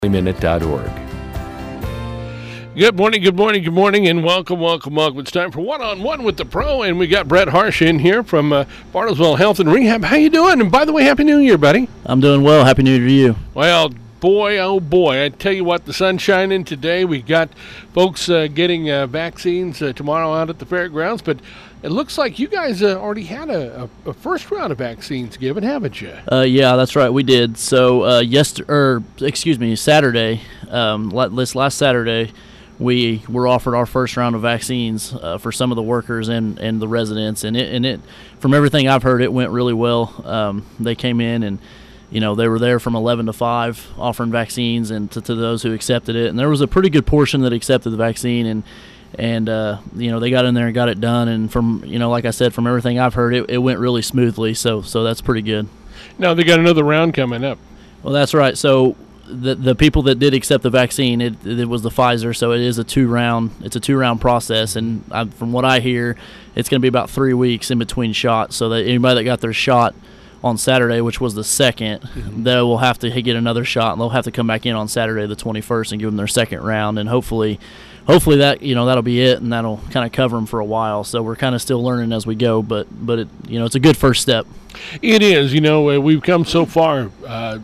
minute.org. Good morning, and welcome. It's time for One-on-One with the Pro, and we got Brett Harsh in here from Bartlesville Health and Rehab. How you doing? And by the way, Happy New Year, buddy. I'm doing well. Happy New Year to you. Well, boy, oh boy, I tell you what, the sun's shining today. We got folks getting vaccines tomorrow out at the fairgrounds, but it looks like you guys already had a first round of vaccines given, haven't you? Yeah, that's right. We did. So Saturday, this last Saturday, we were offered our first round of vaccines for some of the workers and the residents, and it from everything I've heard, it went really well. They came in and they were there from 11 to 5 offering vaccines and to those who accepted it, and there was a pretty good portion that accepted the vaccine and they got in there and got it done, and from like I said, from everything I've heard, it went really smoothly, so that's pretty good. Now they got another round coming up. Well, that's right. So the people that did accept the vaccine, it was the Pfizer, so it is a two-round process, and from what I hear, it's going to be about 3 weeks in between shots, so that anybody that got their shot on Saturday, which was the 2nd, they will have to get another shot, and they'll have to come back in on Saturday the 21st and give them their second round, and hopefully that that'll be it, and that'll kind of cover them for a while. So we're kind of still learning as we go, but it, it's a good first step. It is. We've come so far.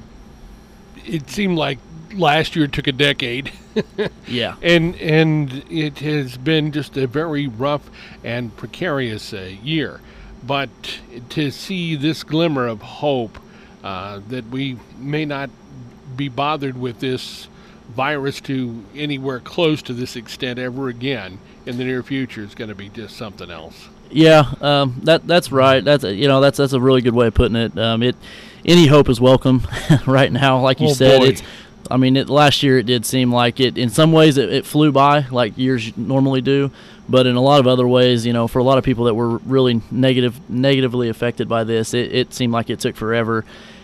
It seemed like last year took a decade. Yeah. And it has been just a very rough and precarious year. But to see this glimmer of hope that we may not be bothered with this virus to anywhere close to this extent ever again in the near future is going to be just something else. Yeah, that's right. That's a really good way of putting it. Any hope is welcome right now, like you said. Boy. Last year it did seem like it. In some ways, it flew by like years normally do, but in a lot of other ways, for a lot of people that were really negatively affected by this, it seemed like it took forever.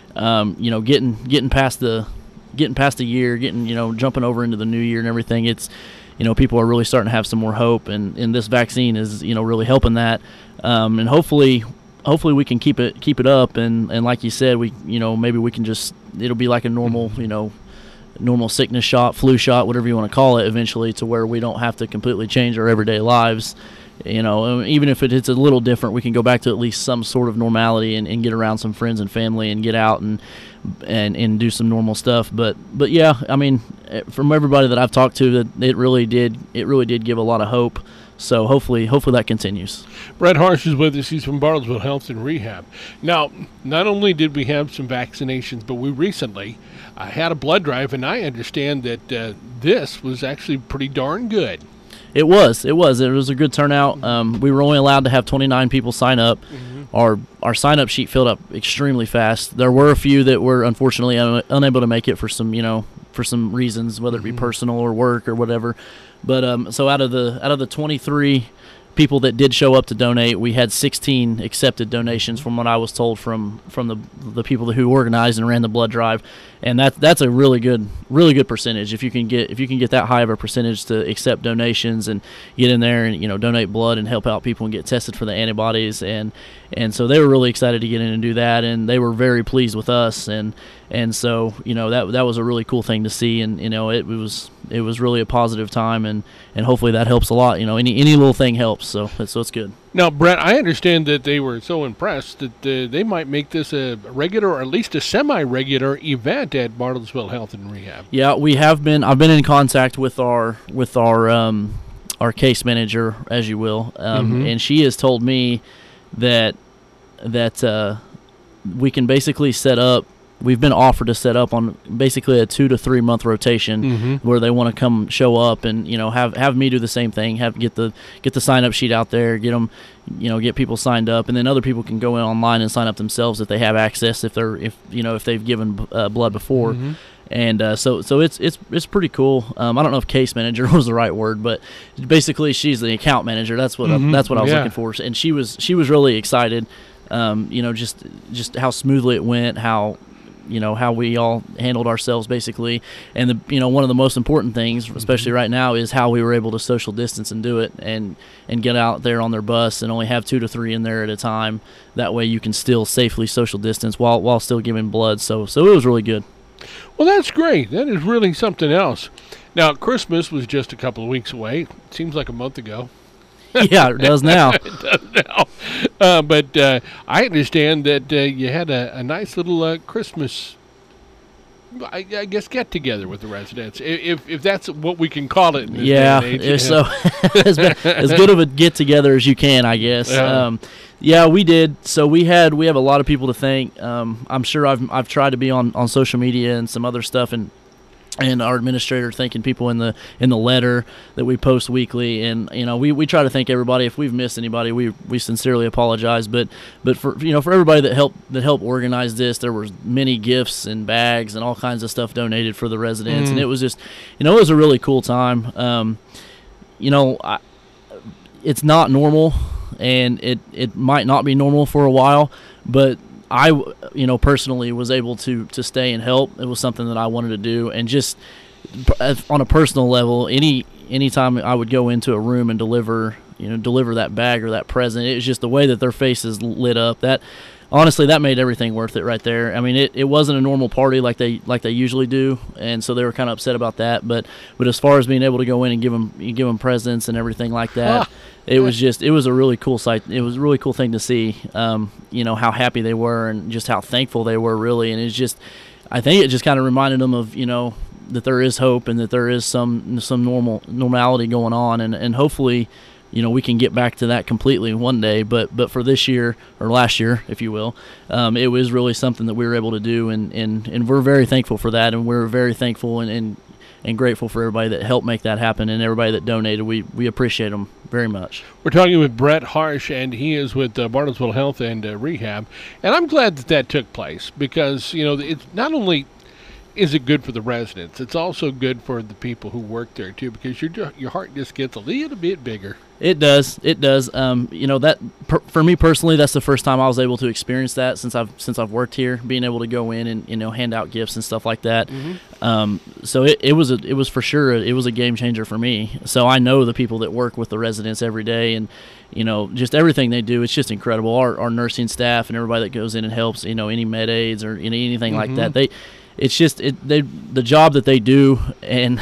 Getting past the year, jumping over into the new year and everything. It's people are really starting to have some more hope, and this vaccine is really helping that, and hopefully we can keep it up, and like you said, we maybe we can it'll be like a normal normal sickness shot, flu shot, whatever you want to call it, eventually, to where we don't have to completely change our everyday lives. Even if it's a little different, we can go back to at least some sort of normality and get around some friends and family and get out and do some normal stuff. But yeah, from everybody that I've talked to, that it really did give a lot of hope. So hopefully that continues. Brett Harsh is with us. He's from Bartlesville Health and Rehab. Now, not only did we have some vaccinations, but we recently had a blood drive, and I understand that this was actually pretty darn good. It was a good turnout. We were only allowed to have 29 people sign up. Our sign-up sheet filled up extremely fast. There were a few that were unfortunately unable to make it for some reasons, whether it be personal or work or whatever. But so out of the 23 people that did show up to donate, we had 16 accepted donations from what I was told from the people who organized and ran the blood drive, and that's a really good percentage. If you can get that high of a percentage to accept donations and get in there and donate blood and help out people and get tested for the antibodies, and so they were really excited to get in and do that, and they were very pleased with us, and so that was a really cool thing to see, and it was really a positive time, and hopefully that helps a lot. Any little thing helps, so it's good. Now, Brett, I understand that they were so impressed that they might make this a regular or at least a semi-regular event at Bartlesville Health and Rehab. Yeah, we have been. I've been in contact with our case manager, as you will, and she has told me that we can basically set up. We've been offered to set up on basically a 2 to 3 month rotation where they want to come show up and have me do the same thing, get the sign up sheet out there, get people signed up, and then other people can go in online and sign up themselves if they have access, if they've given blood before. And so it's pretty cool. I don't know if case manager was the right word, but basically she's the account manager. That's what I was looking for, and she was really excited. Just how smoothly it went, how we all handled ourselves basically, and one of the most important things, especially right now, is how we were able to social distance and do it, and get out there on their bus and only have 2 to 3 in there at a time. That way you can still safely social distance while still giving blood. So it was really good. Well, that's great. That is really something else. Now, Christmas was just a couple of weeks away. Seems like a month ago. Yeah, it does now. It does now. But I understand that you had a nice little Christmas, I guess, get together with the residents, if that's what we can call it in this day and age. So as good of a get together as you can, I guess. Yeah. Yeah, we did. So we have a lot of people to thank. I'm sure I've tried to be on social media and some other stuff, and our administrator thanking people in the letter that we post weekly, and we try to thank everybody. If we've missed anybody, we sincerely apologize. But for for everybody that helped organize this, there were many gifts and bags and all kinds of stuff donated for the residents, and it was just it was a really cool time. It's not normal, and it might not be normal for a while, but I, personally was able to stay and help. It was something that I wanted to do, and just on a personal level, anytime I would go into a room and deliver that bag or that present, it was just the way that their faces lit up. That honestly, that made everything worth it right there. I mean, it wasn't a normal party like they usually do, and so they were kind of upset about that. But as far as being able to go in and give them presents and everything like that. It was a really cool sight. It was a really cool thing to see, how happy they were and just how thankful they were, really. And I think it just kind of reminded them of, that there is hope and that there is some normality going on. And hopefully, we can get back to that completely one day. But for this year, or last year, if you will, it was really something that we were able to do. And we're very thankful for that. And we're very thankful and grateful for everybody that helped make that happen and everybody that donated. We appreciate them very much. We're talking with Brett Harsh, and he is with Bartlesville Health and Rehab. And I'm glad that took place because, it's not only is it good for the residents, it's also good for the people who work there, too, because your heart just gets a little bit bigger. It does. For me personally, that's the first time I was able to experience that since I've worked here, being able to go in and hand out gifts and stuff like that. Mm-hmm. So it was for sure it was a game changer for me. So I know the people that work with the residents every day, and just everything they do. It's just incredible. Our nursing staff and everybody that goes in and helps. Any med aides or anything like that. It's just the job that they do, and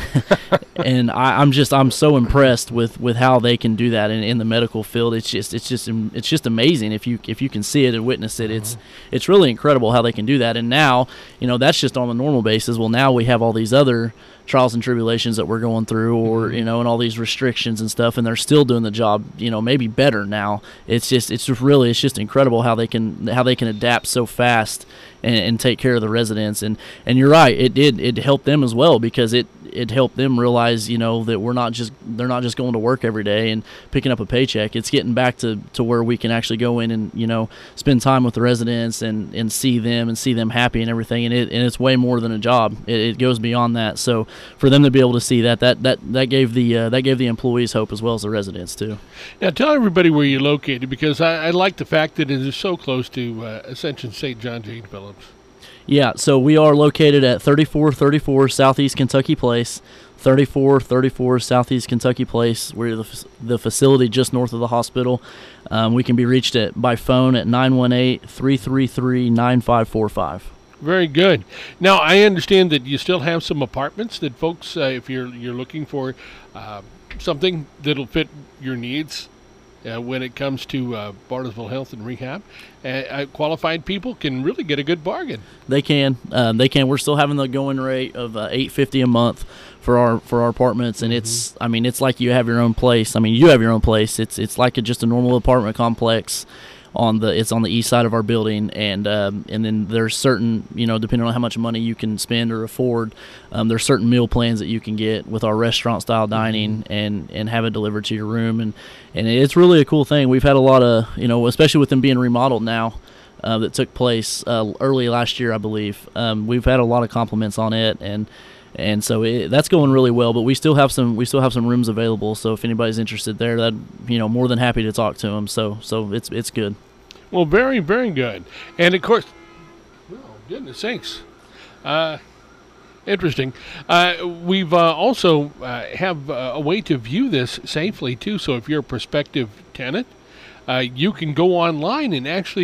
I'm so impressed with how they can do that in the medical field. It's just amazing if you can see it and witness it. It's really incredible how they can do that. And now that's just on a normal basis. Well, now we have all these other trials and tribulations that we're going through, or and all these restrictions and stuff, and they're still doing the job maybe better now. It's just incredible how they can adapt so fast and take care of the residents. And you're right, it helped them as well, because it helped them realize that they're not just going to work every day and picking up a paycheck. It's getting back to where we can actually go in and spend time with the residents and see them happy and everything, and it's way more than a job. It goes beyond that. So for them to be able to see that gave the employees hope as well as the residents too. Now tell everybody where you're located, because I like the fact that it is so close to Ascension St. John Jane Phillips. Yeah, so we are located at 3434 Southeast Kentucky Place. 3434 Southeast Kentucky Place. We're the facility just north of the hospital. We can be reached by phone at 918-333-9545. Very good. Now, I understand that you still have some apartments that folks, if you're looking for something that'll fit your needs when it comes to Bartlesville Health and Rehab, qualified people can really get a good bargain. They can. We're still having the going rate of $850 a month for our apartments, and it's like you have your own place. You have your own place. It's like just a normal apartment complex. It's on the east side of our building, and then there's certain, depending on how much money you can spend or afford, there's certain meal plans that you can get with our restaurant style dining and have it delivered to your room, and it's really a cool thing. We've had a lot of, especially with them being remodeled now, that took place early last year, I believe. We've had a lot of compliments on it, and so that's going really well. But we still have some rooms available. So if anybody's interested there, that more than happy to talk to them. So it's good. Well, very, very good. And of course, oh goodness sakes, interesting. We've also have a way to view this safely too. So if you're a prospective tenant, you can go online and actually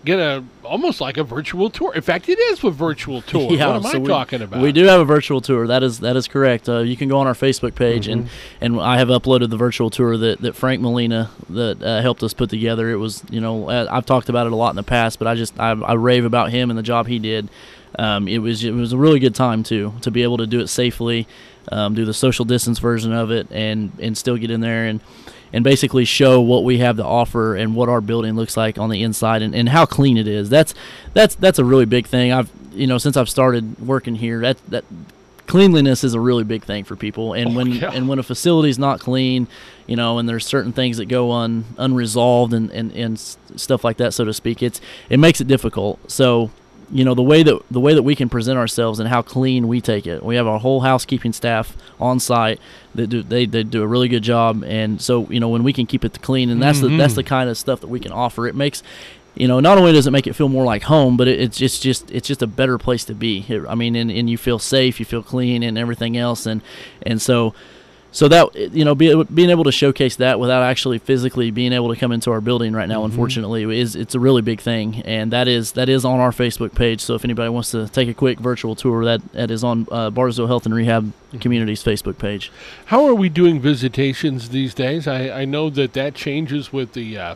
get almost like a virtual tour. In fact, it is a virtual tour. Yeah, what am I talking about? We do have a virtual tour. That is correct. You can go on our Facebook page, and I have uploaded the virtual tour that Frank Molina that helped us put together. It was, I've talked about it a lot in the past, but I rave about him and the job he did. It was a really good time to be able to do it safely, do the social distance version of it, and still get in there and basically show what we have to offer and what our building looks like on the inside and how clean it is. That's a really big thing. Since I've started working here, that cleanliness is a really big thing for people. And when a facility's not clean, and there's certain things that go unresolved and stuff like that, so to speak, it makes it difficult. So the way that we can present ourselves and how clean we take it. We have our whole housekeeping staff on site that they do a really good job, and so when we can keep it clean, and that's the kind of stuff that we can offer. It makes not only does it make it feel more like home, but it's just a better place to be. And you feel safe, you feel clean, and everything else, and so that being able to showcase that without actually physically being able to come into our building right now, unfortunately, it's a really big thing, and that is on our Facebook page. So if anybody wants to take a quick virtual tour, that is on Bartlesville Health and Rehab Community's Facebook page. How are we doing visitations these days? I know that changes with the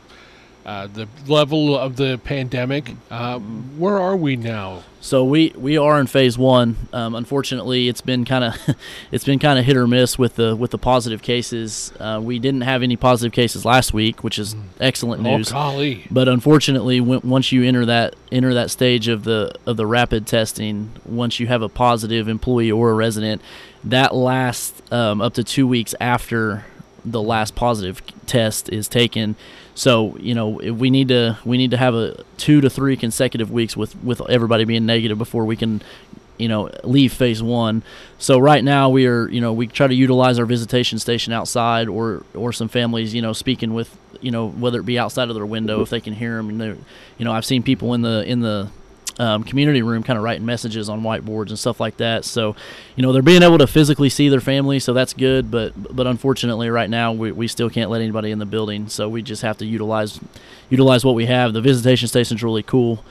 level of the pandemic. Where are we now? So we are in phase 1. Unfortunately, it's been kind of hit or miss with the positive cases. We didn't have any positive cases last week, which is excellent news. Oh, golly. But unfortunately, once you enter that stage of the rapid testing, once you have a positive employee or a resident, that lasts up to 2 weeks after the last positive test is taken. So we need to have a 2 to 3 consecutive weeks with everybody being negative before we can leave phase 1. So right now we try to utilize our visitation station outside, or some families speaking with whether it be outside of their window if they can hear them. And I've seen people in the community room kind of writing messages on whiteboards and stuff like that. So they're being able to physically see their family, so that's good, but unfortunately right now we still can't let anybody in the building, so we just have to utilize what we have. The visitation station's really cool,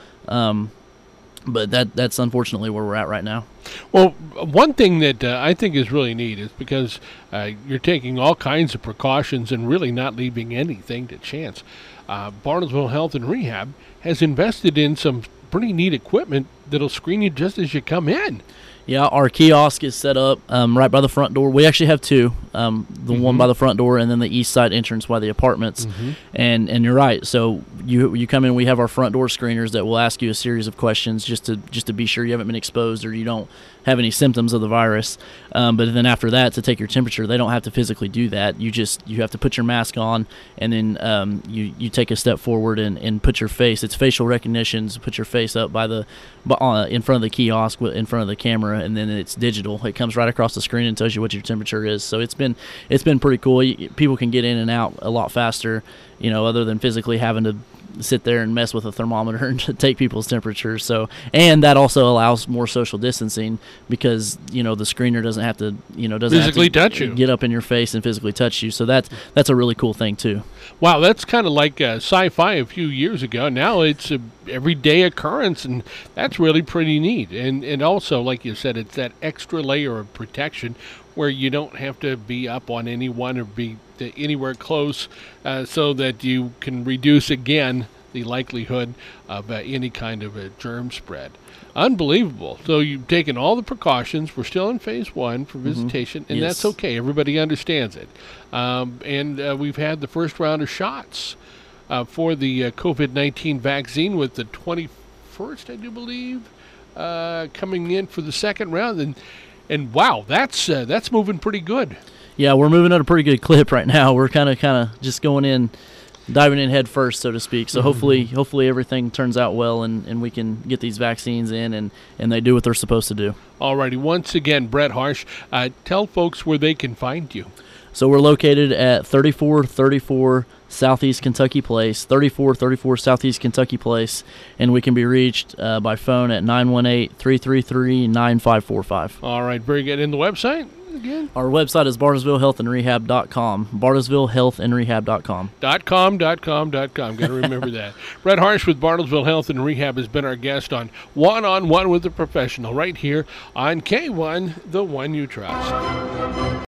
but that's unfortunately where we're at right now. Well, one thing that I think is really neat is because you're taking all kinds of precautions and really not leaving anything to chance. Bartlesville Health and Rehab has invested in some pretty neat equipment that'll screen you just as you come in. Yeah, our kiosk is set up right by the front door. We actually have 2, the one by the front door and then the east side entrance by the apartments. And you're right. So you come in, we have our front door screeners that will ask you a series of questions just to be sure you haven't been exposed or you don't have any symptoms of the virus. But then after that, to take your temperature, they don't have to physically do that. You have to put your mask on, and then you take a step forward and put your face. It's facial recognition. So put your face up in front of the kiosk, in front of the camera, and then it's digital. It comes right across the screen and tells you what your temperature is. So it's been pretty cool. People can get in and out a lot faster, other than physically having to sit there and mess with a thermometer and take people's temperatures. So, and that also allows more social distancing because the screener doesn't have to physically touch you, get up in your face and physically touch you. So that's a really cool thing too. Wow, that's kind of like sci-fi a few years ago. Now it's a everyday occurrence, and that's really pretty neat. And also, like you said, it's that extra layer of protection where you don't have to be up on anyone or be anywhere close, so that you can reduce again the likelihood of any kind of a germ spread. Unbelievable. So you've taken all the precautions. We're still in phase 1 for visitation, and that's okay. Everybody understands it. And we've had the first round of shots for the COVID-19 vaccine with the 21st, I do believe, coming in for the second round. And wow, that's moving pretty good. Yeah, we're moving at a pretty good clip right now. We're kind of just going in, diving in head first, so to speak. So hopefully everything turns out well, and we can get these vaccines in, and they do what they're supposed to do. All righty. Once again, Brett Harsh, tell folks where they can find you. So we're located at 3434 Southeast Kentucky Place, 3434 Southeast Kentucky Place, and we can be reached by phone at 918-333-9545. All right, very good. And the website? again? Our website is bartlesvillehealthandrehab.com. bartlesvillehealthandrehab.com. .com. Got to remember that. Brett Harsh with Bartlesville Health and Rehab has been our guest on One-on-One with a Professional right here on K1, the one you trust.